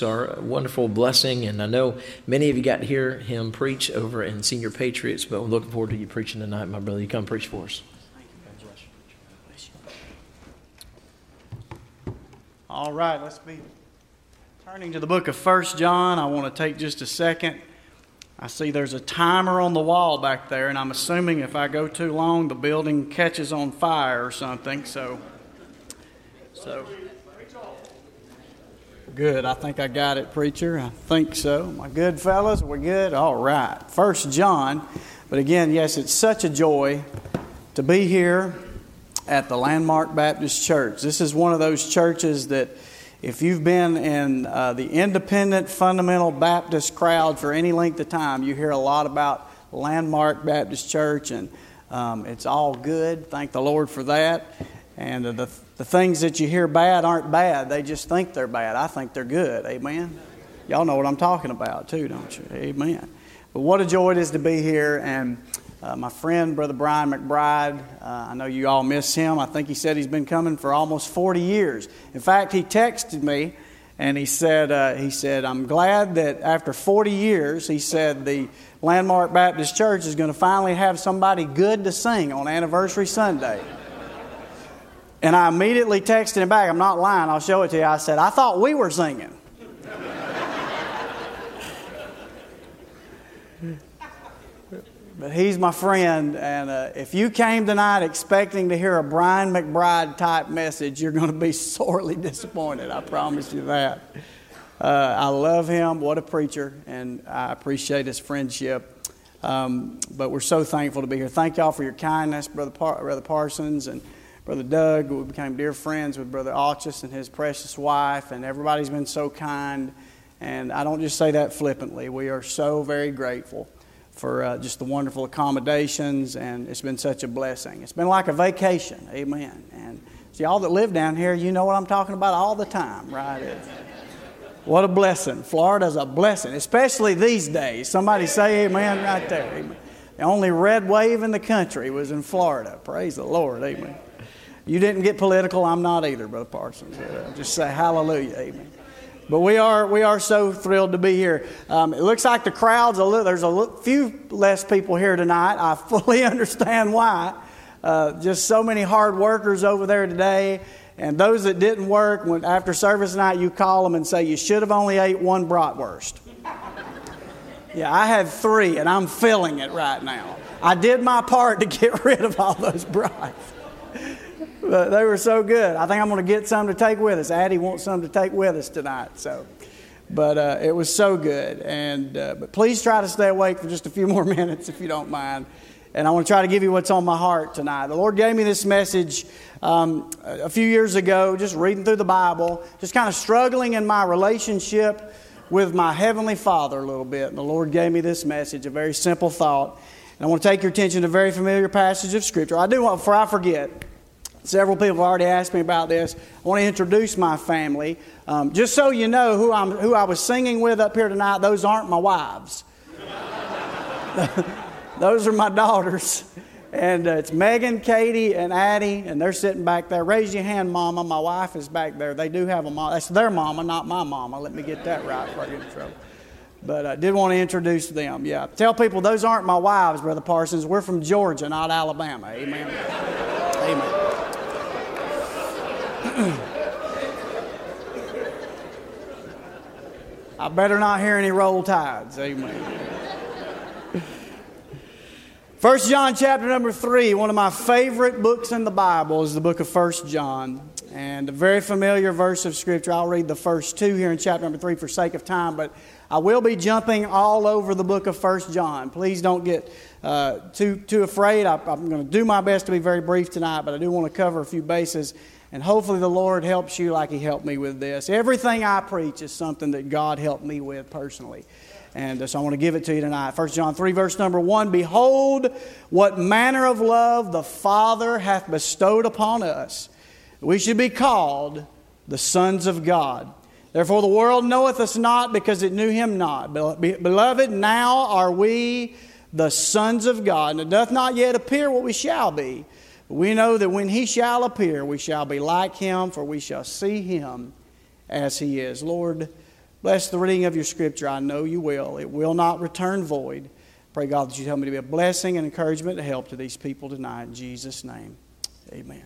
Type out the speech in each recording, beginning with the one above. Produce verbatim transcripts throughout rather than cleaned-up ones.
are a wonderful blessing, and I know many of you got to hear him preach over in Senior Patriots, but we're looking forward to you preaching tonight, my brother. You come preach for us. All right, let's be turning to the book of First John. I want to take just a second. I see there's a timer on the wall back there, and I'm assuming if I go too long, the building catches on fire or something. So, so good. I think I got it, preacher. I think so. My good fellas, we're good. All right. First John. But again, yes, it's such a joy to be here at the Landmark Baptist Church. This is one of those churches that if you've been in uh, the independent fundamental Baptist crowd for any length of time, you hear a lot about Landmark Baptist Church, and um, it's all good. Thank the Lord for that. And uh, the the things that you hear bad aren't bad. They just think they're bad. I think they're good. Amen? Y'all know what I'm talking about too, don't you? Amen. But what a joy it is to be here. And Uh, my friend, Brother Brian McBride, uh, I know you all miss him. I think he said he's been coming for almost forty years. In fact, he texted me and he said, uh, he said, I'm glad that after forty years, he said, the Landmark Baptist Church is going to finally have somebody good to sing on Anniversary Sunday. And I immediately texted him back. I'm not lying. I'll show it to you. I said, I thought we were singing. But he's my friend, and uh, if you came tonight expecting to hear a Brian McBride type message, you're going to be sorely disappointed. I promise you that. Uh, I love him. What a preacher, and I appreciate his friendship. Um, but we're so thankful to be here. Thank y'all for your kindness, Brother Par- Brother Parsons and Brother Doug. We became dear friends with Brother Alchus and his precious wife, and everybody's been so kind. And I don't just say that flippantly. We are so very grateful for uh, just the wonderful accommodations, and it's been such a blessing. It's been like a vacation, amen. And see, all that live down here, you know what I'm talking about all the time, right? It's, what a blessing. Florida's a blessing, especially these days. Somebody say amen right there, amen. The only red wave in the country was in Florida. Praise the Lord, amen. You didn't get political, I'm not either, Brother Parsons. Just say hallelujah, amen. But we are we are so thrilled to be here. Um, it looks like the crowd's a little, there's a little, few less people here tonight. I fully understand why. Uh, just so many hard workers over there today. And those that didn't work, when after service tonight, you call them and say, you should have only ate one bratwurst. Yeah, I had three, and I'm feeling it right now. I did my part to get rid of all those brats. But they were so good. I think I'm going to get some to take with us. Addie wants some to take with us tonight. So, But uh, it was so good. And uh, but please try to stay awake for just a few more minutes if you don't mind. And I want to try to give you what's on my heart tonight. The Lord gave me this message um, a few years ago, just reading through the Bible, just kind of struggling in my relationship with my Heavenly Father a little bit. And the Lord gave me this message, a very simple thought. And I want to take your attention to a very familiar passage of Scripture. I do want, before I forget, several people have already asked me about this. I want to introduce my family. Um, just so you know who I'm, who I was singing with up here tonight, those aren't my wives. Those are my daughters. And uh, it's Megan, Katie, and Addie, and they're sitting back there. Raise your hand, Mama. My wife is back there. They do have a mama. That's their mama, not my mama. Let me get that right before I get in trouble. But I did want to introduce them. Yeah. Tell people those aren't my wives, Brother Parsons. We're from Georgia, not Alabama. Amen. Amen. I better not hear any roll tides. Amen. First John chapter number three, one of my favorite books in the Bible is the book of First John. And a very familiar verse of Scripture. I'll read the first two here in chapter number three for sake of time, but I will be jumping all over the book of First John. Please don't get uh, too too afraid. I, I'm going to do my best to be very brief tonight, but I do want to cover a few bases. And hopefully the Lord helps you like He helped me with this. Everything I preach is something that God helped me with personally. And so I want to give it to you tonight. First John three, verse number one. Behold, what manner of love the Father hath bestowed upon us. We should be called the sons of God. Therefore the world knoweth us not, because it knew Him not. Beloved, now are we the sons of God. And it doth not yet appear what we shall be. But we know that when He shall appear, we shall be like Him, for we shall see Him as He is. Lord, Bless the reading of your Scripture. I know you will. It will not return void. Pray, God, that you help me to be a blessing and encouragement and help to these people tonight. In Jesus' name, amen.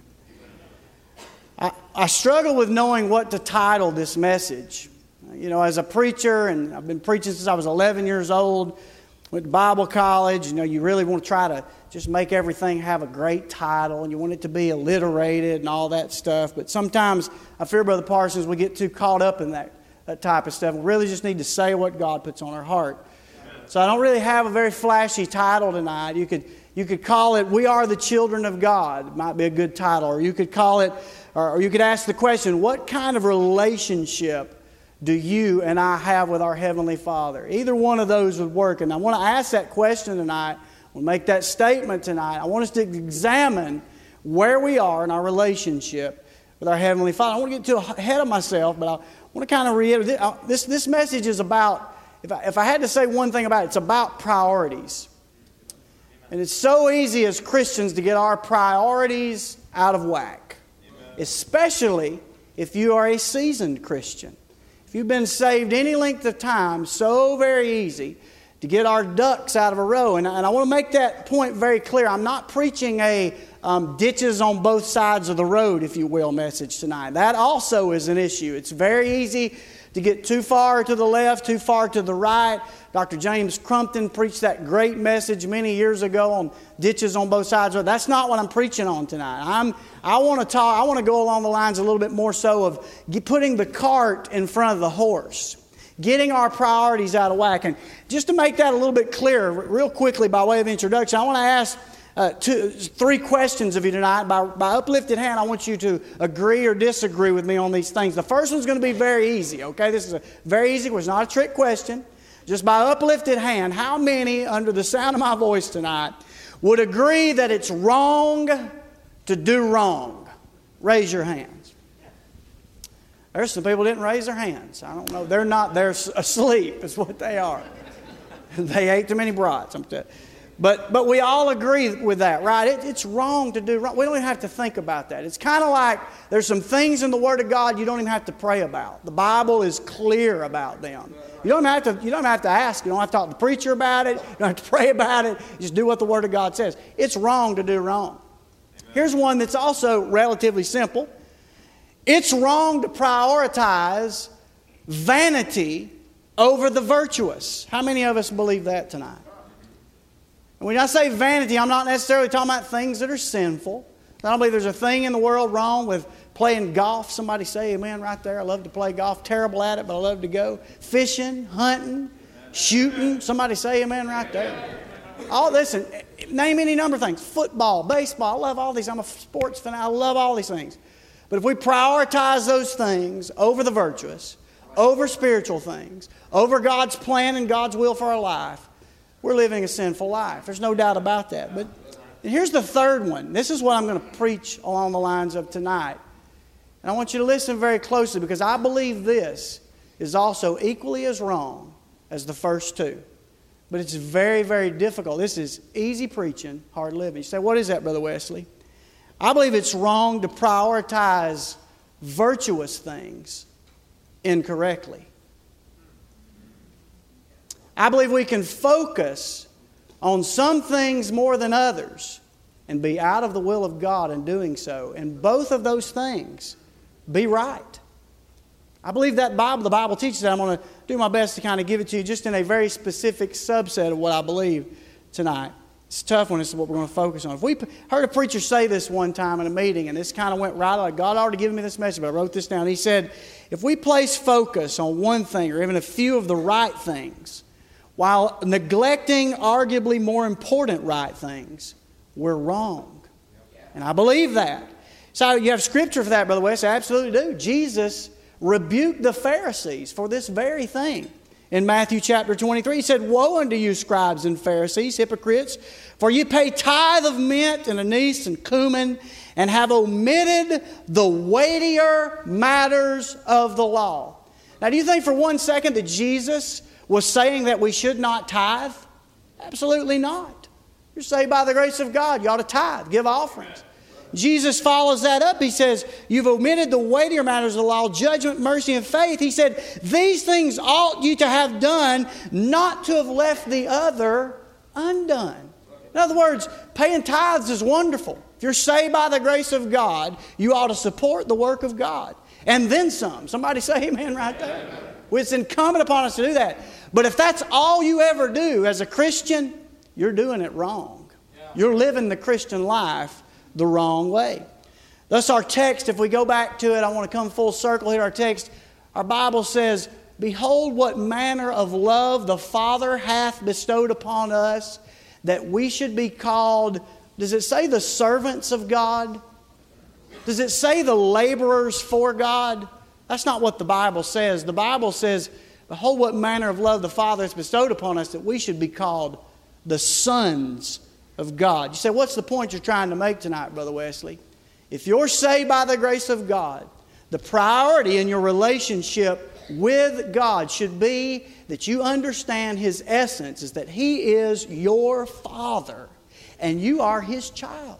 I, I struggle with knowing what to title this message. You know, as a preacher, and I've been preaching since I was eleven years old, went to Bible college. You know, you really want to try to just make everything have a great title, and you want it to be alliterated and all that stuff. But sometimes I fear, Brother Parsons, we get too caught up in that, that type of stuff. We really just need to say what God puts on our heart. So I don't really have a very flashy title tonight. You could you could call it "We Are the Children of God." It might be a good title. Or you could call it, or, or you could ask the question, what kind of relationship do you and I have with our Heavenly Father? Either one of those would work. And I want to ask that question tonight. I want to make that statement tonight. I want us to examine where we are in our relationship with our Heavenly Father. I want to get too ahead of myself, but I want to kind of reiterate. This, this message is about, if I, if I had to say one thing about it, it's about priorities. And it's so easy as Christians to get our priorities out of whack. Amen. Especially if you are a seasoned Christian. If you've been saved any length of time, so very easy to get our ducks out of a row. And, and I want to make that point very clear. I'm not preaching a um, ditches on both sides of the road, if you will, message tonight. That also is an issue. It's very easy to get too far to the left, too far to the right. Doctor James Crumpton preached that great message many years ago on ditches on both sides. That's not what I'm preaching on tonight. I'm, I want to talk. I want to go along the lines a little bit more so of putting the cart in front of the horse, getting our priorities out of whack. And just to make that a little bit clearer, real quickly by way of introduction, I want to ask uh, two, three questions of you tonight. By, by uplifted hand, I want you to agree or disagree with me on these things. The first one's going to be very easy, okay? This is a very easy. It's not a trick question. Just by uplifted hand, how many under the sound of my voice tonight would agree that it's wrong to do wrong? Raise your hands. There's some people who didn't raise their hands. I don't know. They're not. They're asleep is what they are. They ate too many brats. I'm telling you. But, but we all agree with that, right? It, it's wrong to do wrong. We don't even have to think about that. It's kind of like there's some things in the Word of God you don't even have to pray about. The Bible is clear about them. You don't have to, you don't have to ask. You don't have to talk to the preacher about it. You don't have to pray about it. You just do what the Word of God says. It's wrong to do wrong. Here's one that's also relatively simple. It's wrong to prioritize vanity over the virtuous. How many of us believe that tonight? And when I say vanity, I'm not necessarily talking about things that are sinful. I don't believe there's a thing in the world wrong with playing golf. Somebody say amen right there. I love to play golf. Terrible at it, but I love to go. Fishing, hunting, shooting. Somebody say amen right there. All listen, name any number of things. Football, baseball. I love all these. I'm a sports fan. I love all these things. But if we prioritize those things over the virtuous, over spiritual things, over God's plan and God's will for our life, we're living a sinful life. There's no doubt about that. But here's the third one. This is what I'm going to preach along the lines of tonight. And I want you to listen very closely because I believe this is also equally as wrong as the first two. But it's very, very difficult. This is easy preaching, hard living. You say, what is that, Brother Wesley? I believe it's wrong to prioritize virtuous things incorrectly. I believe we can focus on some things more than others and be out of the will of God in doing so. And both of those things be right. I believe that Bible, the Bible teaches that. I'm going to do my best to kind of give it to you just in a very specific subset of what I believe tonight. It's a tough one. This is what we're going to focus on. If we heard a preacher say this one time in a meeting, and this kind of went right, like God already given me this message, but I wrote this down. He said, if we place focus on one thing or even a few of the right things, while neglecting arguably more important right things, we're wrong. And I believe that. So you have scripture for that, Brother West? I absolutely do. Jesus rebuked the Pharisees for this very thing. In Matthew chapter twenty-three, He said, woe unto you, scribes and Pharisees, hypocrites, for you pay tithe of mint and anise and cumin, and have omitted the weightier matters of the law. Now, do you think for one second that Jesus was saying that we should not tithe? Absolutely not. You're saved by the grace of God. You ought to tithe, give offerings. Jesus follows that up. He says, you've omitted the weightier matters of the law, judgment, mercy, and faith. He said, these things ought you to have done, not to have left the other undone. In other words, paying tithes is wonderful. If you're saved by the grace of God, you ought to support the work of God. And then some. Somebody say amen right there. Well, it's incumbent upon us to do that. But if that's all you ever do as a Christian, you're doing it wrong. You're living the Christian life the wrong way. Thus our text, if we go back to it, I want to come full circle here. Our text, our Bible says, behold what manner of love the Father hath bestowed upon us, that we should be called, does it say the servants of God? Does it say the laborers for God? That's not what the Bible says. The Bible says, behold what manner of love the Father has bestowed upon us, that we should be called the sons of God. You say, what's the point you're trying to make tonight, Brother Wesley? If you're saved by the grace of God, the priority in your relationship with God should be that you understand His essence is that He is your Father and you are His child.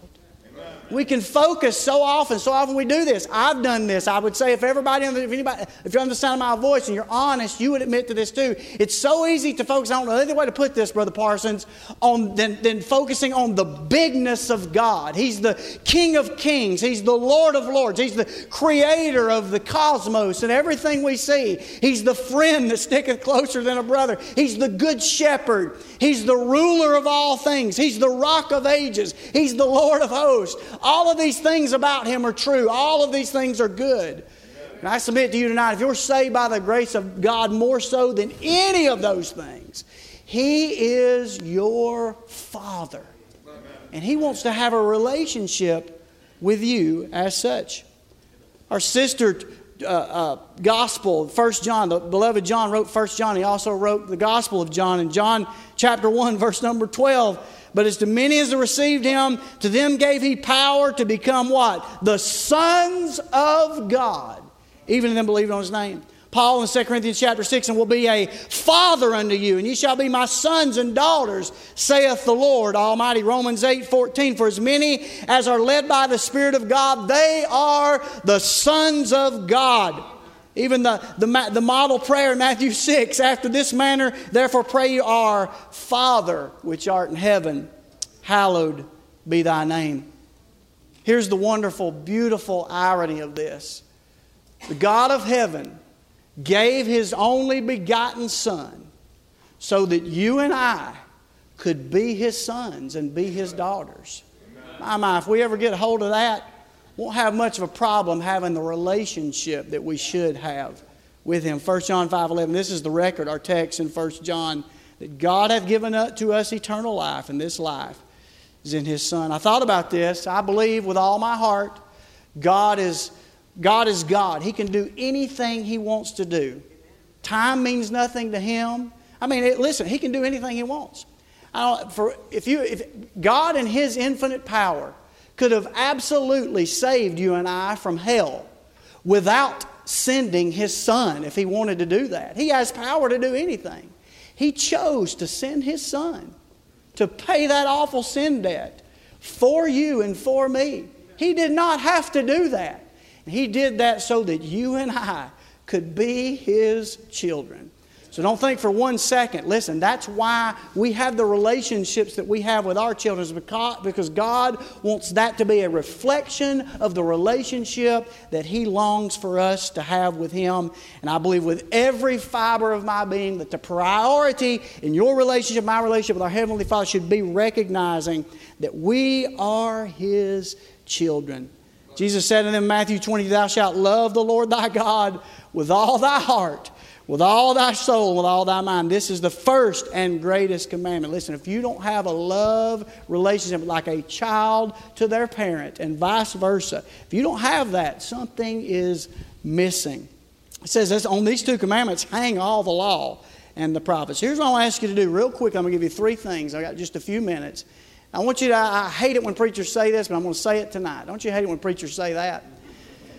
We can focus so often, so often we do this. I've done this. I would say if everybody, if anybody, if you're on the sound of my voice and you're honest, you would admit to this too. It's so easy to focus, I don't know any other way to put this, Brother Parsons, on than, than focusing on the bigness of God. He's the King of Kings. He's the Lord of Lords. He's the creator of the cosmos and everything we see. He's the friend that sticketh closer than a brother. He's the good shepherd. He's the ruler of all things. He's the rock of ages. He's the Lord of hosts. All of these things about Him are true. All of these things are good. And I submit to you tonight, if you're saved by the grace of God more so than any of those things, He is your Father. And He wants to have a relationship with you as such. Our sister uh, uh, gospel, First John, the beloved John wrote First John. He also wrote the Gospel of John. In John chapter one, verse number twelve, but as to many as received Him, to them gave He power to become what? The sons of God. Even to them believing on His name. Paul in Second Corinthians chapter six, and will be a father unto you, and ye shall be my sons and daughters, saith the Lord Almighty. Romans eight fourteen, for as many as are led by the Spirit of God, they are the sons of God. Even the, the, the model prayer in Matthew six, after this manner, therefore pray you, our Father, which art in heaven, hallowed be thy name. Here's the wonderful, beautiful irony of this. The God of heaven gave His only begotten Son so that you and I could be His sons and be His daughters. My, my, if we ever get a hold of that, won't have much of a problem having the relationship that we should have with Him. First John five eleven, this is the record, our text in First John, that God hath given to us eternal life, and this life is in His Son. I thought about this. I believe with all my heart, God is God is God. He can do anything He wants to do. Time means nothing to Him. I mean, it, listen, He can do anything He wants. I don't, for, if you, if God in His infinite power could have absolutely saved you and I from hell without sending His Son if He wanted to do that. He has power to do anything. He chose to send His Son to pay that awful sin debt for you and for me. He did not have to do that. He did that so that you and I could be His children. So don't think for one second. Listen, that's why we have the relationships that we have with our children, because God wants that to be a reflection of the relationship that He longs for us to have with Him. And I believe with every fiber of my being that the priority in your relationship, my relationship with our Heavenly Father, should be recognizing that we are His children. Jesus said in them, Matthew twenty, thou shalt love the Lord thy God with all thy heart, with all thy soul, and with all thy mind. This is the first and greatest commandment. Listen, if you don't have a love relationship like a child to their parent and vice versa, if you don't have that, something is missing. It says this, on these two commandments hang all the law and the prophets. Here's what I want to ask you to do real quick. I'm going to give you three things. I got just a few minutes. I want you to, I hate it when preachers say this, but I'm going to say it tonight. Don't you hate it when preachers say that?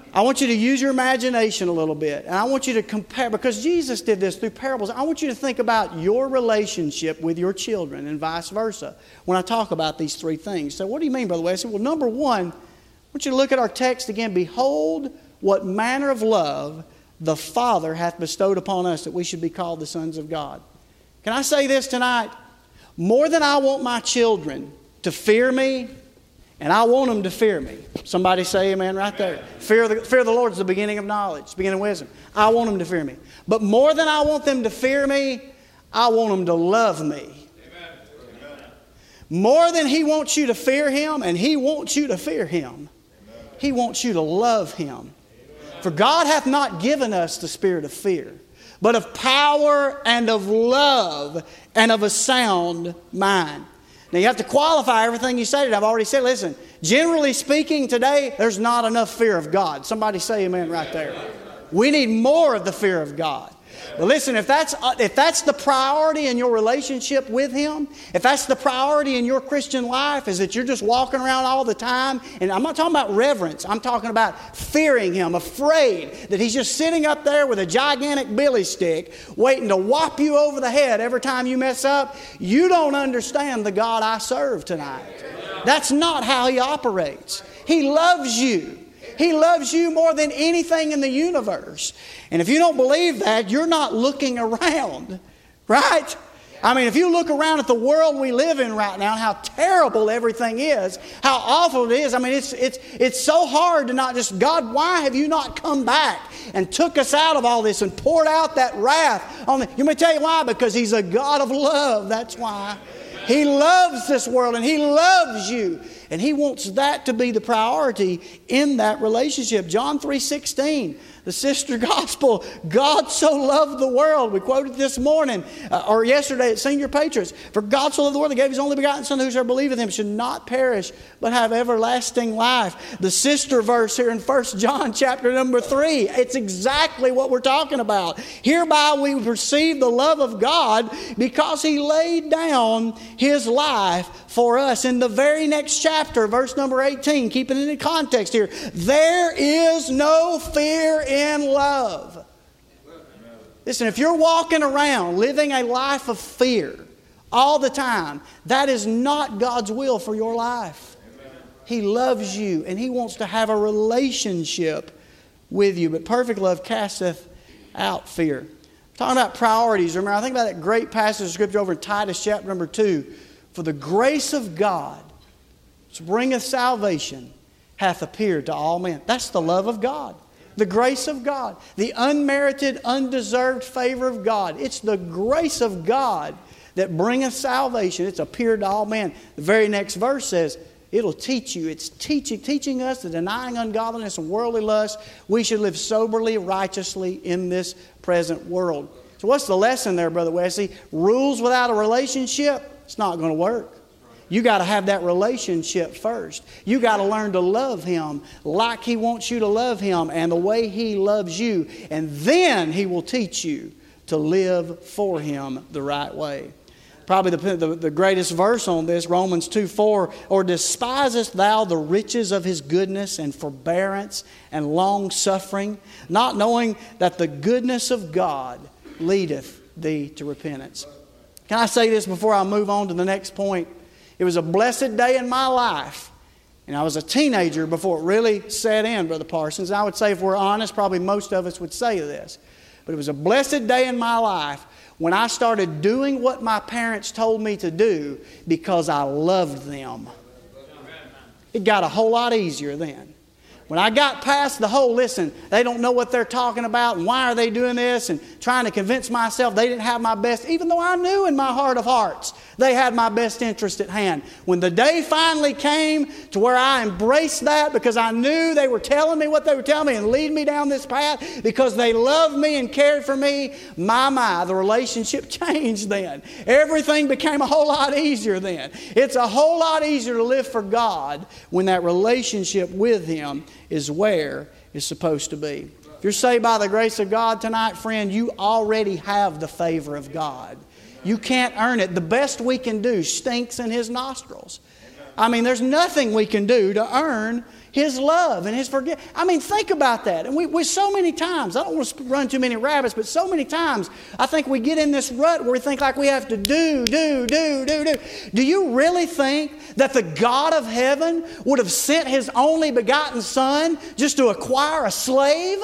I want you to use your imagination a little bit. And I want you to compare, because Jesus did this through parables. I want you to think about your relationship with your children and vice versa when I talk about these three things. So what do you mean, Brother Wesley? Well, number one, I want you to look at our text again. Behold, what manner of love the Father hath bestowed upon us, that we should be called the sons of God. Can I say this tonight? More than I want my children to fear me, and I want them to fear me. Somebody say amen right there. Fear of the, fear of the Lord is the beginning of knowledge, the beginning of wisdom. I want them to fear me. But more than I want them to fear me, I want them to love me. Amen. More than He wants you to fear Him, and He wants you to fear Him, He wants you to love Him. For God hath not given us the spirit of fear, but of power and of love and of a sound mind. Now you have to qualify everything you say today. I've already said, listen, generally speaking today, there's not enough fear of God. Somebody say amen right there. We need more of the fear of God. But listen, if that's, if that's the priority in your relationship with Him, if that's the priority in your Christian life, is that you're just walking around all the time, and I'm not talking about reverence, I'm talking about fearing Him, afraid that He's just sitting up there with a gigantic billy stick waiting to whop you over the head every time you mess up, you don't understand the God I serve tonight. That's not how He operates. He loves you. He loves you more than anything in the universe. And if you don't believe that, you're not looking around, right? I mean, if you look around at the world we live in right now, how terrible everything is, how awful it is. I mean, it's, it's, it's so hard to not just, God, why have you not come back and took us out of all this and poured out that wrath on the... You may tell you why, because He's a God of love. That's why. He loves this world and He loves you. And He wants that to be the priority in that relationship. John three sixteen, the sister gospel, God so loved the world. We quoted this morning uh, or yesterday at Senior Patriots. For God so loved the world, He gave His only begotten Son, whosoever believeth Him should not perish, but have everlasting life. The sister verse here in First John chapter number three, it's exactly what we're talking about. Hereby we receive the love of God because He laid down His life for us. In the very next chapter, verse number eighteen, keeping it in context here, there is no fear in love. Listen, if you're walking around living a life of fear all the time, that is not God's will for your life. He loves you and He wants to have a relationship with you. But perfect love casteth out fear. Talking about priorities, remember, I think about that great passage of Scripture over in Titus chapter number two. For the grace of God, which bringeth salvation, hath appeared to all men. That's the love of God. The grace of God. The unmerited, undeserved favor of God. It's the grace of God that bringeth salvation. It's appeared to all men. The very next verse says, it'll teach you. It's teaching, teaching us that denying ungodliness and worldly lust, we should live soberly, righteously in this present world. So what's the lesson there, Brother Wesley? Rules without a relationship, it's not going to work. You got to have that relationship first. You got to learn to love Him like He wants you to love Him and the way He loves you. And then He will teach you to live for Him the right way. Probably the, the, the greatest verse on this, Romans two four, or despisest thou the riches of His goodness and forbearance and long suffering, not knowing that the goodness of God leadeth thee to repentance. Can I say this before I move on to the next point? It was a blessed day in my life. And I was a teenager before it really set in, Brother Parsons. And I would say, if we're honest, probably most of us would say this. But it was a blessed day in my life when I started doing what my parents told me to do because I loved them. It got a whole lot easier then. When I got past the whole, listen, they don't know what they're talking about and why are they doing this, and trying to convince myself they didn't have my best, even though I knew in my heart of hearts they had my best interest at hand. When the day finally came to where I embraced that because I knew they were telling me what they were telling me and leading me down this path because they loved me and cared for me, my, my, the relationship changed then. Everything became a whole lot easier then. It's a whole lot easier to live for God when that relationship with Him is where it's supposed to be. If you're saved by the grace of God tonight, friend, you already have the favor of God. You can't earn it. The best we can do stinks in His nostrils. I mean, there's nothing we can do to earn His love and His forgiveness. I mean, think about that. And we, we so many times, I don't want to run too many rabbits, but so many times I think we get in this rut where we think like we have to do, do, do, do, do. Do you really think that the God of heaven would have sent His only begotten Son just to acquire a slave?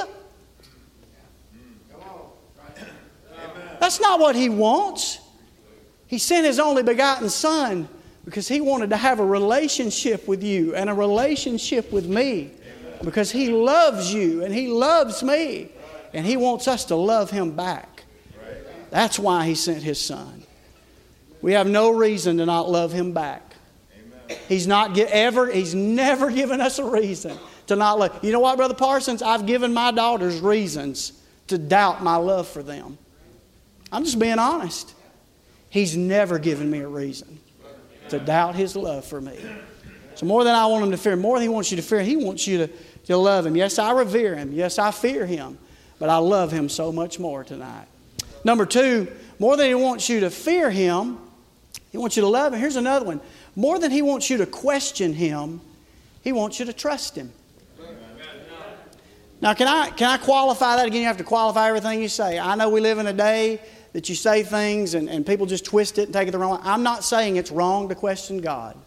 That's not what He wants. He sent His only begotten Son because He wanted to have a relationship with you and a relationship with me. Because He loves you and He loves me. And He wants us to love Him back. That's why He sent His Son. We have no reason to not love Him back. He's not ever, He's never given us a reason to not love. You know what, Brother Parsons? I've given my daughters reasons to doubt my love for them. I'm just being honest. He's never given me a reason to doubt His love for me. So more than I want Him to fear, more than He wants you to fear, He wants you to, to love Him. Yes, I revere Him. Yes, I fear Him. But I love Him so much more tonight. Number two, more than He wants you to fear Him, He wants you to love Him. Here's another one. More than He wants you to question Him, He wants you to trust Him. Now, can I, can I qualify that again? You have to qualify everything you say. I know we live in a day that you say things and, and people just twist it and take it the wrong way. I'm not saying it's wrong to question God.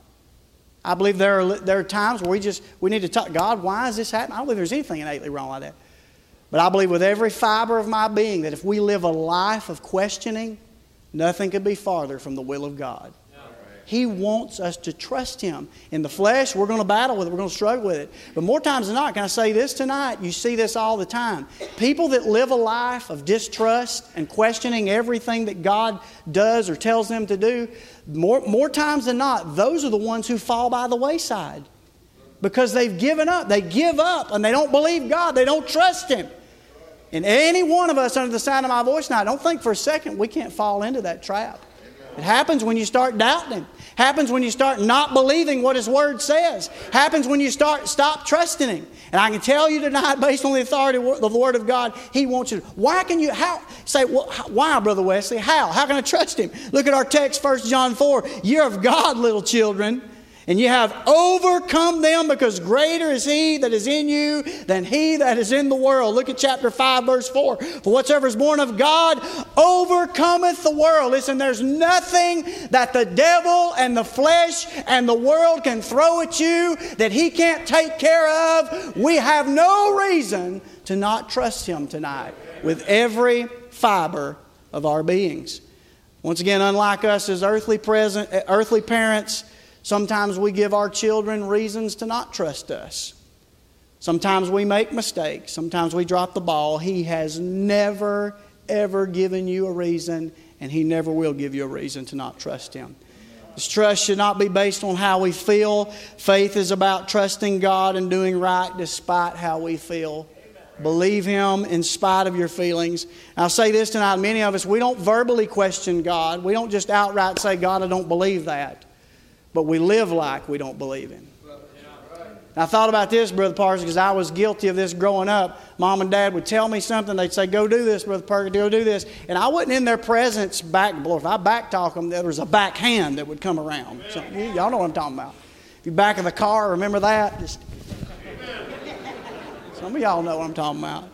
I believe there are, there are times where we just we need to talk, God, why is this happening? I don't believe there's anything innately wrong like that. But I believe with every fiber of my being that if we live a life of questioning, nothing could be farther from the will of God. He wants us to trust Him. In the flesh, we're going to battle with it. We're going to struggle with it. But more times than not, can I say this tonight? You see this all the time. People that live a life of distrust and questioning everything that God does or tells them to do, more, more times than not, those are the ones who fall by the wayside. Because they've given up. They give up and they don't believe God. They don't trust Him. And any one of us under the sound of my voice now, don't think for a second we can't fall into that trap. It happens when you start doubting Him. Happens when you start not believing what His Word says. Happens when you start stop trusting Him. And I can tell you tonight, based on the authority of the Word of God, He wants you to. Why can you, how, say, well, why, Brother Wesley? How? How can I trust Him? Look at our text, First John four. You're of God, little children, and you have overcome them because greater is He that is in you than he that is in the world. Look at chapter five, verse four. For whatsoever is born of God overcometh the world. Listen, there's nothing that the devil and the flesh and the world can throw at you that he can't take care of. We have no reason to not trust Him tonight with every fiber of our beings. Once again, unlike us as earthly present, earthly parents, sometimes we give our children reasons to not trust us. Sometimes we make mistakes. Sometimes we drop the ball. He has never, ever given you a reason, and He never will give you a reason to not trust Him. This trust should not be based on how we feel. Faith is about trusting God and doing right despite how we feel. Believe Him in spite of your feelings. And I'll say this tonight, many of us, we don't verbally question God. We don't just outright say, God, I don't believe that. But we live like we don't believe Him. And I thought about this, Brother Parsons, because I was guilty of this growing up. Mom and Dad would tell me something. They'd say, go do this, Brother Parker, go do this. And I wasn't in their presence back. If I back talk them, there was a backhand that would come around. So, y'all know what I'm talking about. If you're back of the car, remember that? Just, some of y'all know what I'm talking about.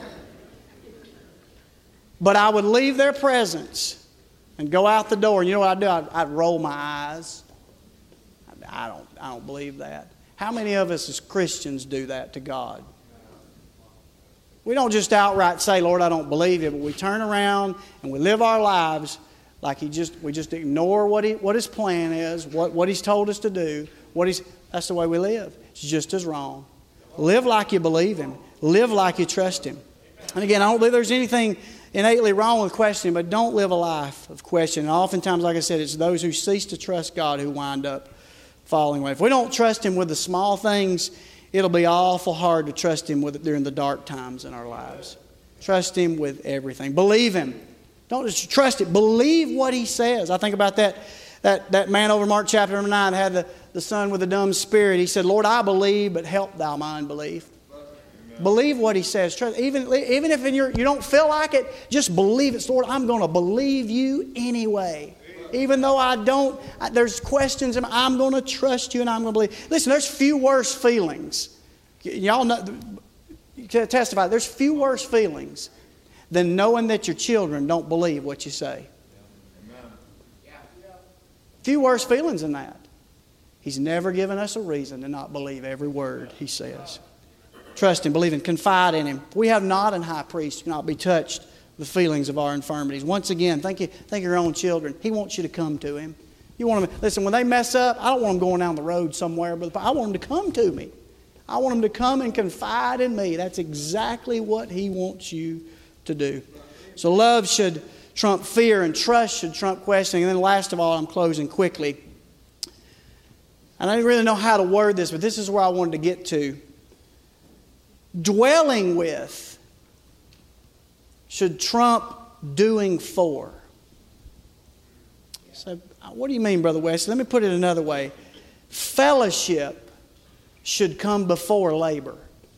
But I would leave their presence and go out the door. And you know what I'd do? I'd, I'd roll my eyes. I don't, I don't believe that. How many of us as Christians do that to God? We don't just outright say, Lord, I don't believe you, but we turn around and we live our lives like he just we just ignore what he what His plan is, what, what He's told us to do. What he's that's the way we live. It's just as wrong. Live like you believe Him. Live like you trust Him. And again, I don't believe there's anything innately wrong with questioning, but don't live a life of questioning. And oftentimes, like I said, it's those who cease to trust God who wind up falling away. If we don't trust Him with the small things, it'll be awful hard to trust Him with it during the dark times in our lives. Trust Him with everything. Believe Him. Don't just trust it. Believe what He says. I think about that, that, that man over Mark chapter number nine had the, the son with the dumb spirit. He said, Lord, I believe, but help thou my unbelief. Amen. Believe what He says. Trust, even, even if in your, you don't feel like it, just believe it. Lord, I'm going to believe you anyway. Even though I don't, I, there's questions, and I'm going to trust you and I'm going to believe. Listen, there's few worse feelings. Y- y'all know, you can testify, there's few worse feelings than knowing that your children don't believe what you say. Few worse feelings than that. He's never given us a reason to not believe every word He says. Trust Him, believe Him, confide in Him. We have not an high priest who cannot be touched with the feelings of our infirmities. Once again, think, you, think of your own children. He wants you to come to Him. You want them, listen, when they mess up, I don't want them going down the road somewhere, but I want them to come to me. I want them to come and confide in me. That's exactly what He wants you to do. So love should trump fear, and trust should trump questioning. And then last of all, I'm closing quickly. And I didn't really know how to word this, but this is where I wanted to get to. Dwelling with should trump doing for. So, what do you mean, Brother West? Let me put it another way. Fellowship should come before labor.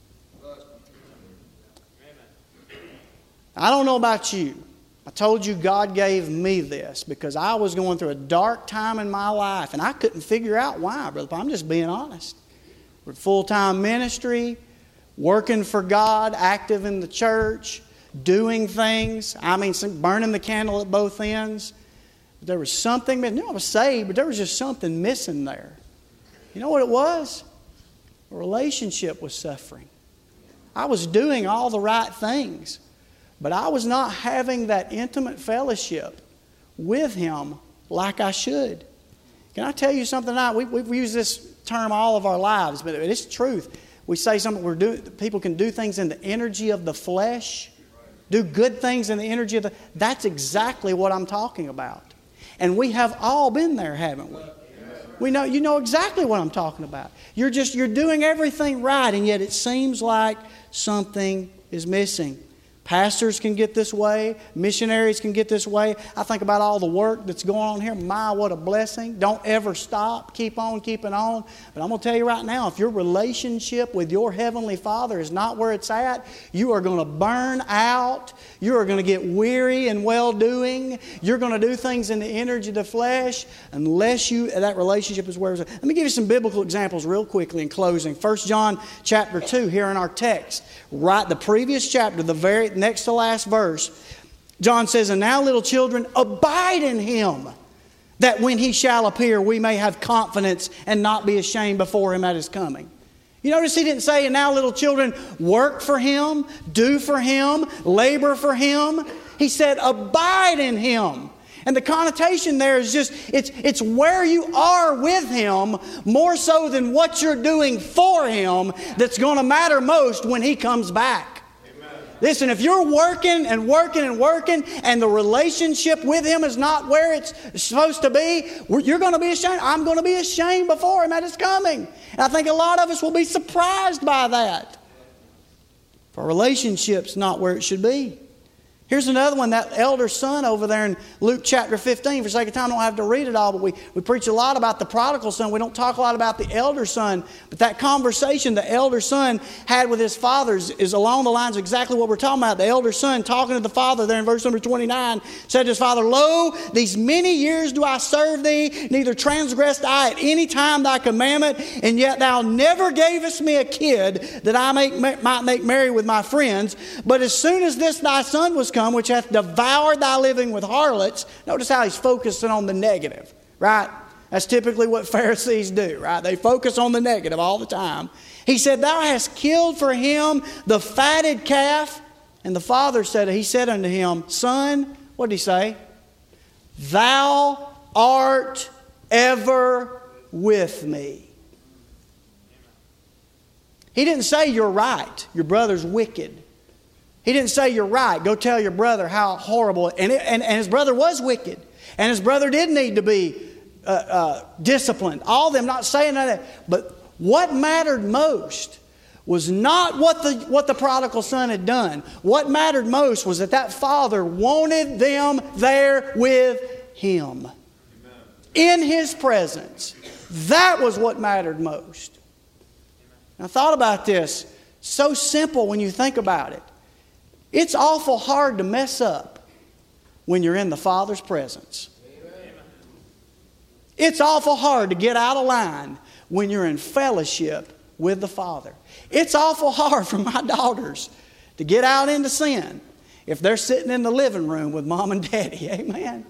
I don't know about you. I told you God gave me this because I was going through a dark time in my life, and I couldn't figure out why, Brother Paul. I'm just being honest. We're full-time ministry, working for God, active in the church, doing things. I mean, burning the candle at both ends. But there was something, you know, I was saved, but there was just something missing there. You know what it was? A relationship was suffering. I was doing all the right things, but I was not having that intimate fellowship with Him like I should. Can I tell you something tonight? We, we've used this term all of our lives, but it's the truth. We say something, we're doing, people can do things in the energy of the flesh, do good things in the energy of the... That's exactly what I'm talking about. And we have all been there, haven't we? We know, you know exactly what I'm talking about. You're just, you're doing everything right, and yet it seems like something is missing. Pastors can get this way. Missionaries can get this way. I think about all the work that's going on here. My, what a blessing. Don't ever stop. Keep on keeping on. But I'm going to tell you right now, if your relationship with your Heavenly Father is not where it's at, you are going to burn out. You are going to get weary in well-doing. You're going to do things in the energy of the flesh unless you that relationship is where it's at. Let me give you some biblical examples real quickly in closing. First John chapter two here in our text. Right, the previous chapter, the very next to last verse, John says, "And now, little children, abide in Him, that when He shall appear, we may have confidence and not be ashamed before Him at His coming." You notice He didn't say, "And now, little children, work for Him, do for Him, labor for Him." He said, "Abide in Him." And the connotation there is just, it's, it's where you are with Him more so than what you're doing for Him that's going to matter most when He comes back. Amen. Listen, if you're working and working and working and the relationship with Him is not where it's supposed to be, you're going to be ashamed. I'm going to be ashamed before Him at His coming. And I think a lot of us will be surprised by that. For relationship's not where it should be. Here's another one, that elder son over there in Luke chapter fifteen. For sake of time, I don't have to read it all, but we, we preach a lot about the prodigal son. We don't talk a lot about the elder son. But that conversation the elder son had with his father is, is along the lines of exactly what we're talking about. The elder son talking to the father there in verse number twenty-nine said to his father, "Lo, these many years do I serve thee, neither transgressed I at any time thy commandment, and yet thou never gavest me a kid that I make, might make merry with my friends. But as soon as this thy son was come, which hath devoured thy living with harlots." Notice how he's focusing on the negative, right? That's typically what Pharisees do, right? They focus on the negative all the time. He said, "Thou hast killed for him the fatted calf." And the father said, he said unto him, "Son," what did he say? "Thou art ever with me." He didn't say, "You're right, your brother's wicked." He didn't say, "You're right, go tell your brother how horrible." And, it, and, and his brother was wicked. And his brother did need to be uh, uh, disciplined. All of them, not saying that. But what mattered most was not what the, what the prodigal son had done. What mattered most was that that father wanted them there with him. Amen. In his presence. That was what mattered most. And I thought about this. So simple when you think about it. It's awful hard to mess up when you're in the Father's presence. Amen. It's awful hard to get out of line when you're in fellowship with the Father. It's awful hard for my daughters to get out into sin if they're sitting in the living room with mom and daddy. Amen.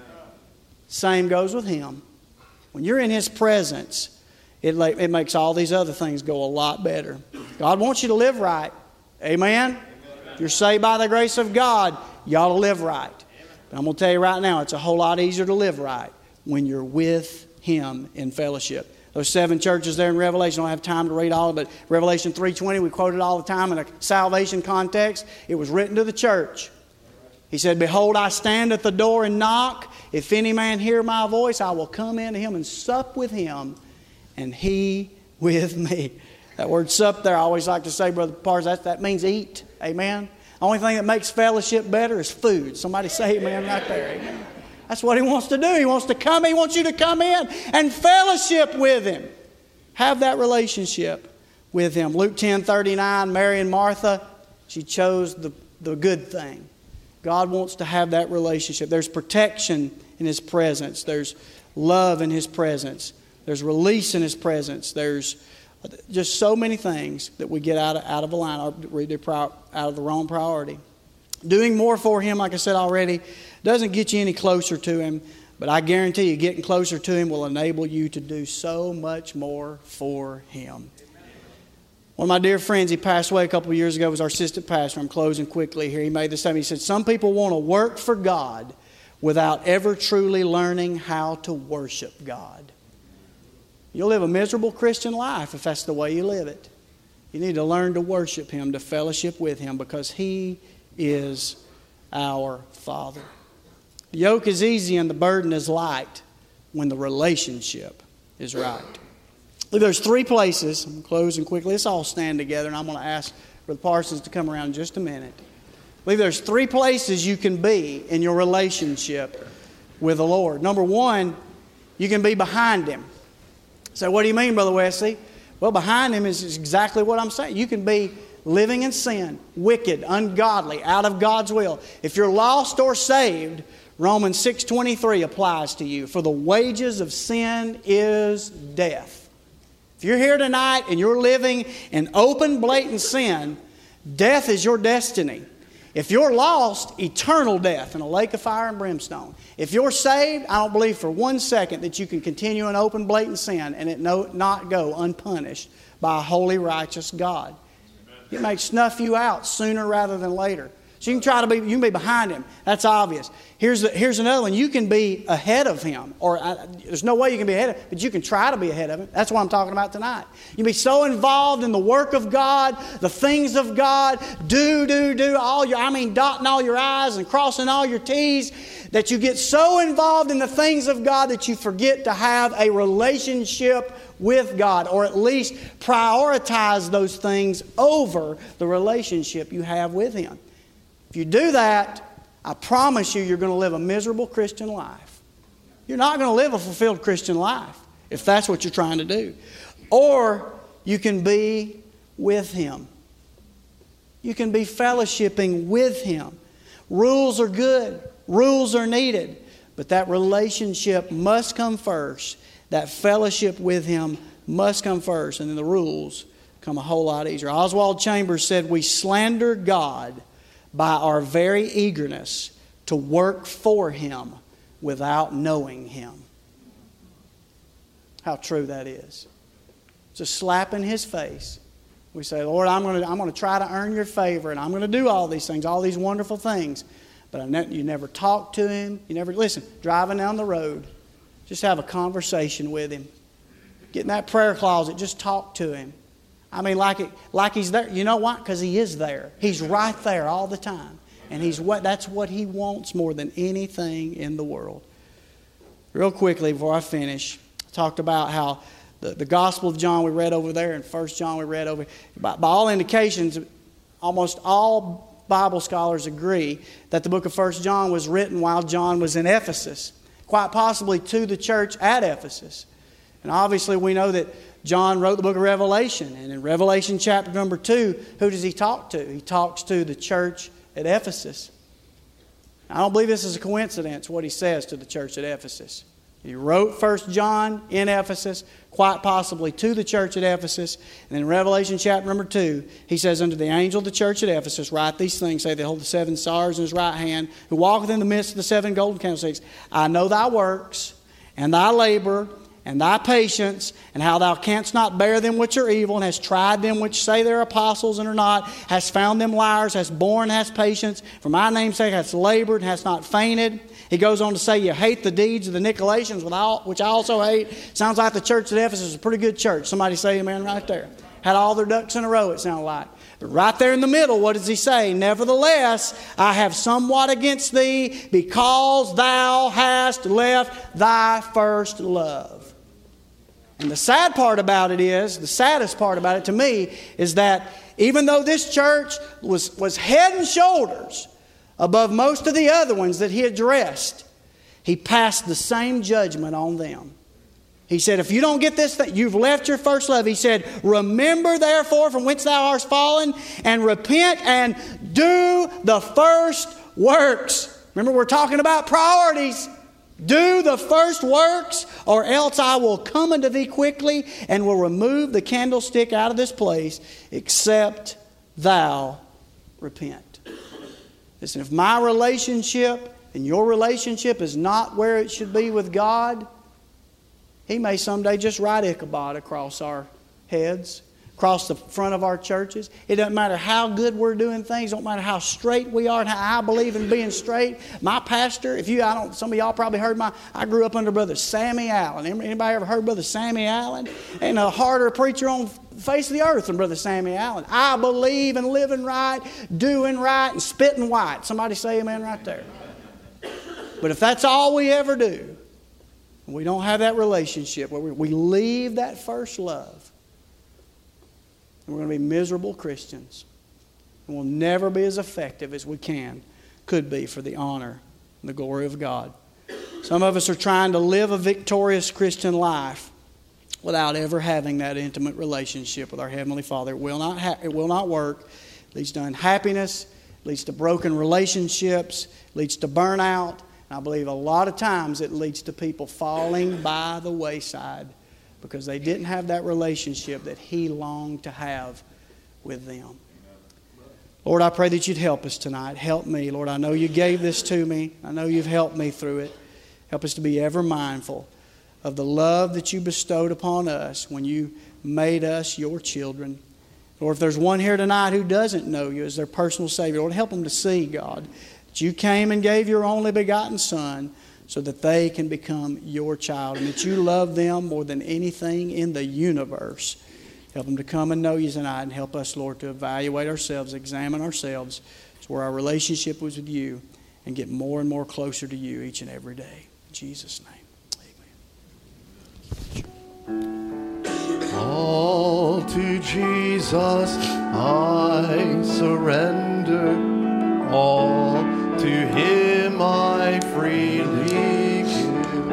Same goes with Him. When you're in His presence, it, it makes all these other things go a lot better. God wants you to live right. Amen? If you're saved by the grace of God, you ought to live right. But I'm going to tell you right now, it's a whole lot easier to live right when you're with Him in fellowship. Those seven churches there in Revelation, I don't have time to read all of it, but Revelation three twenty, we quote it all the time in a salvation context. It was written to the church. He said, "Behold, I stand at the door and knock. If any man hear my voice, I will come into him and sup with him, and he with me." That word sup there, I always like to say, Brother Pars, that, that means eat. Amen. The only thing that makes fellowship better is food. Somebody say amen right there. Amen. That's what He wants to do. He wants to come. He wants you to come in and fellowship with Him. Have that relationship with Him. Luke ten thirty-nine, Mary and Martha, she chose the, the good thing. God wants to have that relationship. There's protection in His presence. There's love in His presence. There's release in His presence. There's just so many things that we get out of, out of a line, out of the wrong priority. Doing more for Him, like I said already, doesn't get you any closer to Him, but I guarantee you getting closer to Him will enable you to do so much more for Him. One of my dear friends, he passed away a couple of years ago, was our assistant pastor. I'm closing quickly here. He made this statement. He said, "Some people want to work for God without ever truly learning how to worship God." You'll live a miserable Christian life if that's the way you live it. You need to learn to worship Him, to fellowship with Him, because He is our Father. The yoke is easy and the burden is light when the relationship is right. There's three places. I'm closing quickly. Let's all stand together, and I'm going to ask Brother Parsons to come around in just a minute. I believe there's three places you can be in your relationship with the Lord. Number one, you can be behind Him. So what do you mean, Brother Wesley? Well, behind Him is exactly what I'm saying. You can be living in sin, wicked, ungodly, out of God's will. If you're lost or saved, Romans six twenty-three applies to you. For the wages of sin is death. If you're here tonight and you're living in open, blatant sin, death is your destiny. If you're lost, eternal death in a lake of fire and brimstone. If you're saved, I don't believe for one second that you can continue in open, blatant sin and it no, not go unpunished by a holy, righteous God. It may snuff you out sooner rather than later. So you can try to be, you can be behind Him. That's obvious. Here's the, here's another one. You can be ahead of Him. Or uh, there's no way you can be ahead of Him, but you can try to be ahead of Him. That's what I'm talking about tonight. You can be so involved in the work of God, the things of God, do, do, do, all your, I mean, dotting all your I's and crossing all your T's, that you get so involved in the things of God that you forget to have a relationship with God, or at least prioritize those things over the relationship you have with Him. If you do that, I promise you, you're going to live a miserable Christian life. You're not going to live a fulfilled Christian life if that's what you're trying to do. Or you can be with Him. You can be fellowshipping with Him. Rules are good. Rules are needed. But that relationship must come first. That fellowship with Him must come first. And then the rules come a whole lot easier. Oswald Chambers said, "We slander God by our very eagerness to work for Him without knowing Him." How true that is. It's a slap in His face. We say, "Lord, I'm going to, I'm going to try to earn your favor, and I'm going to do all these things, all these wonderful things." But I ne- you never talk to Him. You never, listen, driving down the road, just have a conversation with Him. Get in that prayer closet, just talk to Him. I mean, like it, like He's there. You know why? Because He is there. He's right there all the time. And He's what that's what He wants more than anything in the world. Real quickly before I finish, I talked about how the, the Gospel of John we read over there and First John we read over. By, by all indications, almost all Bible scholars agree that the book of First John was written while John was in Ephesus, quite possibly to the church at Ephesus. And obviously we know that John wrote the book of Revelation. And in Revelation chapter number two, who does he talk to? He talks to the church at Ephesus. I don't believe this is a coincidence what he says to the church at Ephesus. He wrote First John in Ephesus, quite possibly to the church at Ephesus. And then in Revelation chapter number two, he says, unto the angel of the church at Ephesus, write these things, say, they hold the seven stars in his right hand, who walketh in the midst of the seven golden candlesticks. I know thy works, and thy labor, and thy patience, and how thou canst not bear them which are evil, and hast tried them which say they're apostles and are not, hast found them liars, hast borne, hast patience, for my name's sake hast labored, and hast not fainted. He goes on to say, you hate the deeds of the Nicolaitans, which I also hate. Sounds like the church at Ephesus is a pretty good church. Somebody say amen right there. Had all their ducks in a row, it sounded like. But right there in the middle, what does he say? Nevertheless, I have somewhat against thee, because thou hast left thy first love. And the sad part about it is, the saddest part about it to me, is that even though this church was, was head and shoulders above most of the other ones that he addressed, he passed the same judgment on them. He said, if you don't get this thing, you've left your first love. He said, remember therefore from whence thou art fallen, and repent and do the first works. Remember, we're talking about priorities. Do the first works, or else I will come unto thee quickly and will remove the candlestick out of this place, except thou repent. Listen, if my relationship and your relationship is not where it should be with God, He may someday just write Ichabod across our heads, across the front of our churches. It doesn't matter how good we're doing things. It don't matter how straight we are and how I believe in being straight. My pastor, if you, I don't, some of y'all probably heard my, I grew up under Brother Sammy Allen. Anybody ever heard Brother Sammy Allen? Ain't a harder preacher on the face of the earth than Brother Sammy Allen. I believe in living right, doing right, and spitting white. Somebody say amen right there. But if that's all we ever do, we don't have that relationship where we, we leave that first love, we're going to be miserable Christians. And we'll never be as effective as we can, could be, for the honor and the glory of God. Some of us are trying to live a victorious Christian life without ever having that intimate relationship with our Heavenly Father. It will not, ha- it will not work. It leads to unhappiness, leads to broken relationships, leads to burnout. And I believe a lot of times it leads to people falling by the wayside, because they didn't have that relationship that He longed to have with them. Lord, I pray that You'd help us tonight. Help me, Lord. I know You gave this to me. I know You've helped me through it. Help us to be ever mindful of the love that You bestowed upon us when You made us Your children. Lord, if there's one here tonight who doesn't know You as their personal Savior, Lord, help them to see, God, that You came and gave Your only begotten Son, so that they can become Your child, and that You love them more than anything in the universe. Help them to come and know You tonight, and help us, Lord, to evaluate ourselves, examine ourselves, so where our relationship was with You, and get more and more closer to You each and every day. In Jesus' name, amen. All to Jesus I surrender, all to Him I freely give.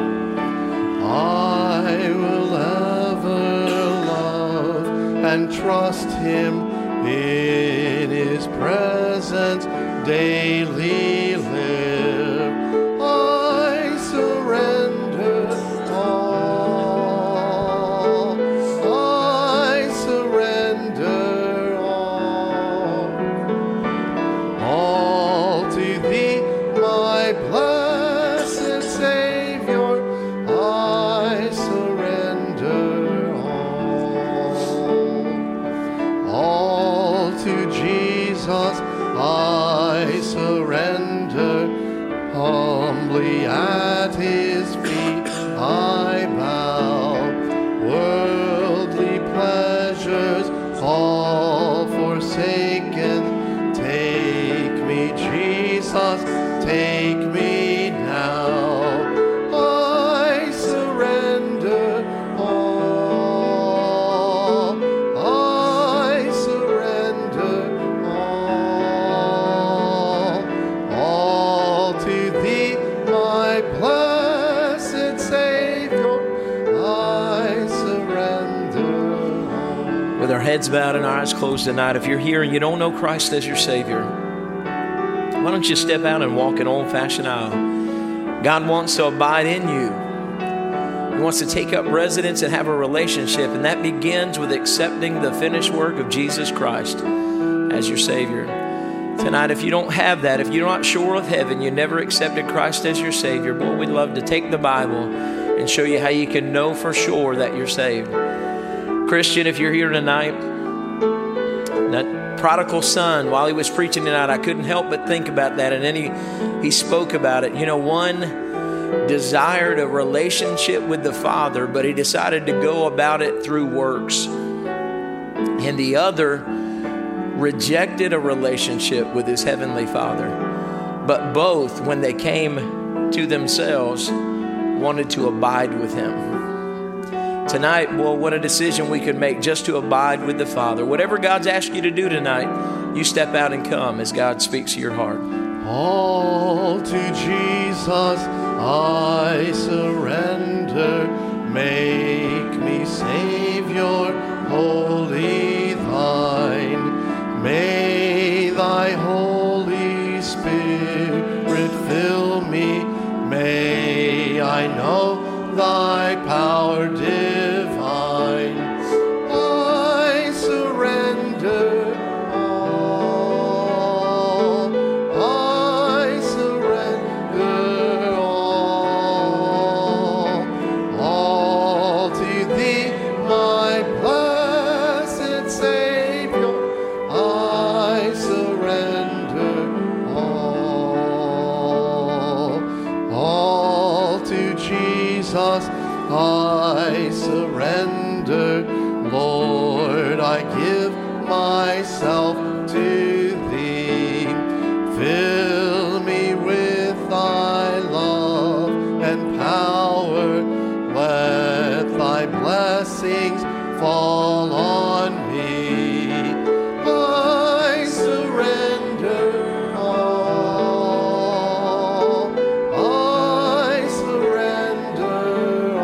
I will ever love and trust Him, in His presence daily live. I surrender all. I surrender all. All to Thee, my blessed Savior, I surrender all. All to Jesus I surrender, humbly at His feet I bow. Worldly pleasures all forsaken, take me, Jesus, take me now. I surrender all. I surrender all. All to Thee, my blessed Savior, I surrender all. With our heads bowed and our eyes closed tonight, if you're here and you don't know Christ as your Savior, why don't you step out and walk an old-fashioned aisle? God wants to abide in you. He wants to take up residence and have a relationship, and that begins with accepting the finished work of Jesus Christ as your Savior. Tonight, if you don't have that, if you're not sure of heaven, you never accepted Christ as your Savior, boy, we'd love to take the Bible and show you how you can know for sure that you're saved. Christian, if you're here tonight, that prodigal son, while he was preaching tonight, I couldn't help but think about that. And then he, he spoke about it. You know, one desired a relationship with the Father, but he decided to go about it through works. And the other rejected a relationship with his heavenly Father. But both, when they came to themselves, wanted to abide with him. Tonight, well, what a decision we could make just to abide with the Father. Whatever God's asked you to do tonight, you step out and come as God speaks to your heart. All to Jesus I surrender. Make me Savior, wholly thine. May thy Holy Spirit fill me. May I know thy power divine. I surrender all. I surrender all. All to thee, my blessed Savior. I surrender all. All to Jesus I surrender. Lord, I give myself to thee. Fill me with thy love and power. Let thy blessings fall on me. I surrender all. I surrender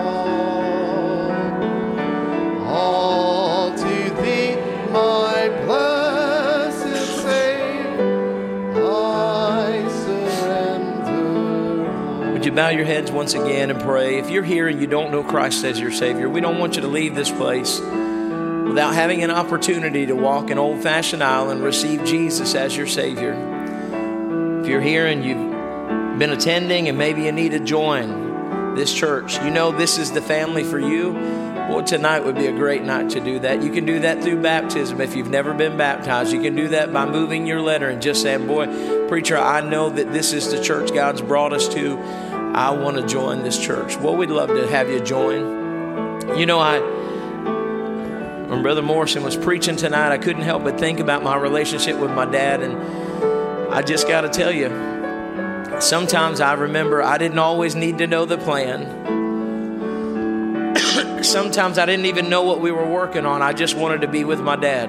all. All to thee, my blessed Savior, I surrender all. Would you bow your heads once again and pray? If you're here and you don't know Christ as your Savior, we don't want you to leave this place without having an opportunity to walk an old-fashioned aisle and receive Jesus as your Savior. If you're here and you've been attending and maybe you need to join this church, you know this is the family for you, boy, tonight would be a great night to do that. You can do that through baptism if you've never been baptized. You can do that by moving your letter and just saying, boy, preacher, I know that this is the church God's brought us to. I want to join this church. Well, we'd love to have you join. You know, I when Brother Morrison was preaching tonight, I couldn't help but think about my relationship with my dad. And I just got to tell you, sometimes I remember I didn't always need to know the plan. Sometimes I didn't even know what we were working on. I just wanted to be with my dad.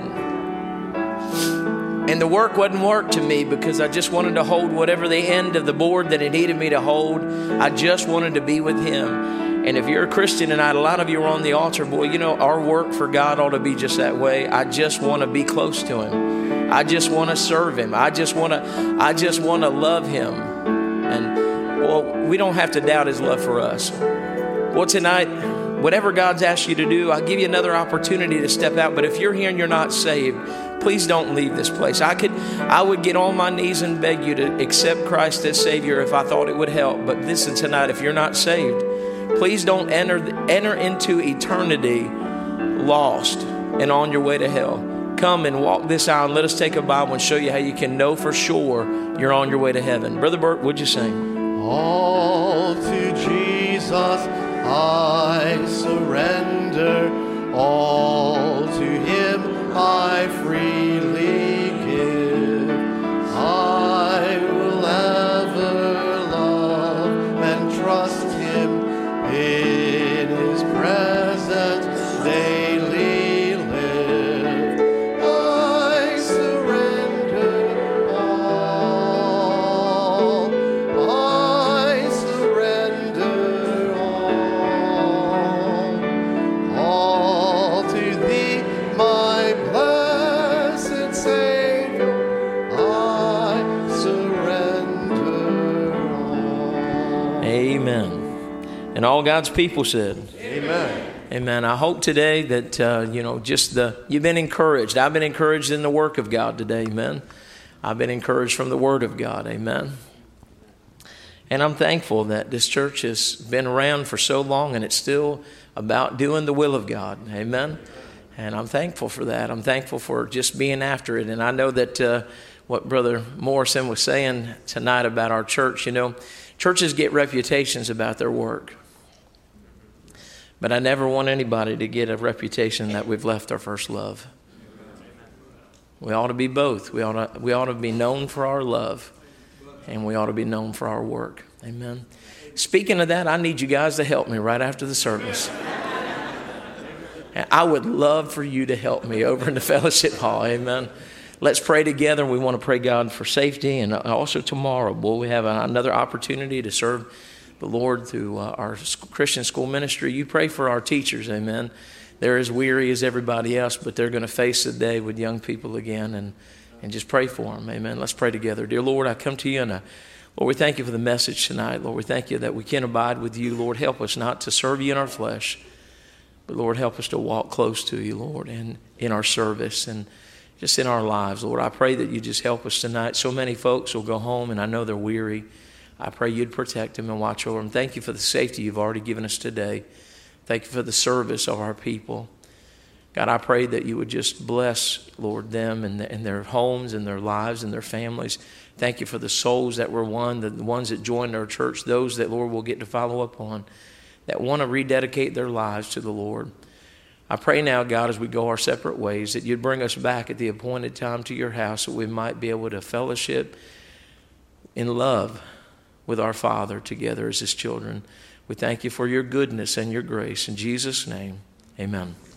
And the work wasn't work to me because I just wanted to hold whatever the end of the board that he needed me to hold. I just wanted to be with him. And if you're a Christian tonight, a lot of you are on the altar, boy, you know, our work for God ought to be just that way. I just want to be close to him. I just want to serve him. I just want to, I just want to love him. And, well, we don't have to doubt his love for us. Well, tonight, whatever God's asked you to do, I'll give you another opportunity to step out. But if you're here and you're not saved, please don't leave this place. I could, I would get on my knees and beg you to accept Christ as Savior if I thought it would help. But listen tonight, if you're not saved, please don't enter, enter into eternity lost and on your way to hell. Come and walk this aisle and let us take a Bible and show you how you can know for sure you're on your way to heaven. Brother Bert, would you sing? All to Jesus I surrender. All to him I freely give. I will ever love and trust him in his presence daily live. I surrender all. I surrender all. All to thee, my blessed Savior, I surrender all. Amen. And all God's people said, Amen. Amen. I hope today that, uh, you know, just the, you've been encouraged. I've been encouraged in the work of God today. Amen. I've been encouraged from the Word of God. Amen. And I'm thankful that this church has been around for so long and it's still about doing the will of God. Amen. And I'm thankful for that. I'm thankful for just being after it. And I know that uh, what Brother Morrison was saying tonight about our church, you know, churches get reputations about their work. But I never want anybody to get a reputation that we've left our first love. We ought to be both. We ought to, we ought to be known for our love, and we ought to be known for our work. Amen. Speaking of that, I need you guys to help me right after the service. I would love for you to help me over in the fellowship hall. Amen. Let's pray together. We want to pray God for safety. And also tomorrow, boy, we have another opportunity to serve the Lord through uh, our Christian school ministry. You pray for our teachers, amen. They're as weary as everybody else, but they're going to face the day with young people again, and, and just pray for them, amen. Let's pray together. Dear Lord, I come to you, and I, Lord, we thank you for the message tonight. Lord, we thank you that we can abide with you. Lord, help us not to serve you in our flesh, but Lord, help us to walk close to you, Lord, and in our service and just in our lives. Lord, I pray that you just help us tonight. So many folks will go home, and I know they're weary. I pray you'd protect them and watch over them. Thank you for the safety you've already given us today. Thank you for the service of our people. God, I pray that you would just bless, Lord, them and, the, and their homes and their lives and their families. Thank you for the souls that were won, the ones that joined our church, those that, Lord, we'll get to follow up on, that want to rededicate their lives to the Lord. I pray now, God, as we go our separate ways, that you'd bring us back at the appointed time to your house, so we might be able to fellowship in love with our Father together as his children. We thank you for your goodness and your grace. In Jesus' name, amen.